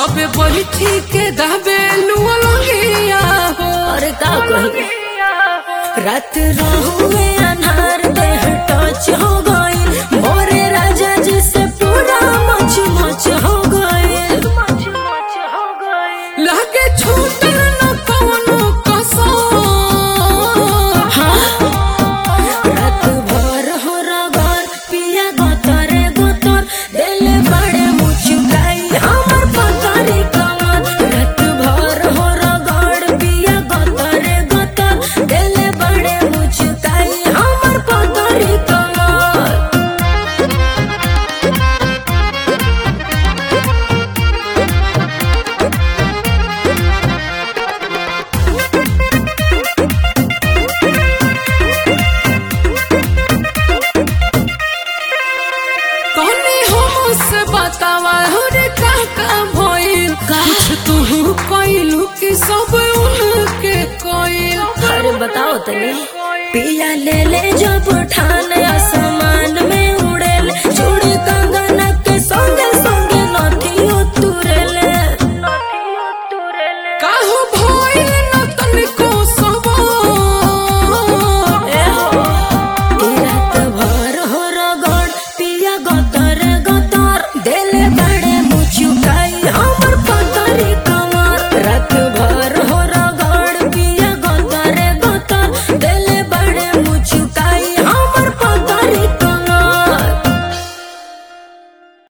तबे बैठी के दबे लुअलिया हो। अरे का कही रात रहुए अनहार देह टच हो गई मोरे राजा जी से पूरा मच मच हो गई। लागे छूटल न कौनो कसम। रात भर हो रगड़ पिया गोतरे गोतर दिल बड़े मुचुकाई हमर पतरी कमर। रात भर हो रगड़ पिया गोतरे गोतर दिल बड़े मुचुकाई हमर पतरी कमर। तनी हमसे बतावा हो रे का भइल। कुछ तू कइलू कि सब उनके कइल। अरे बताओ तनी पिया ले ले जब ठान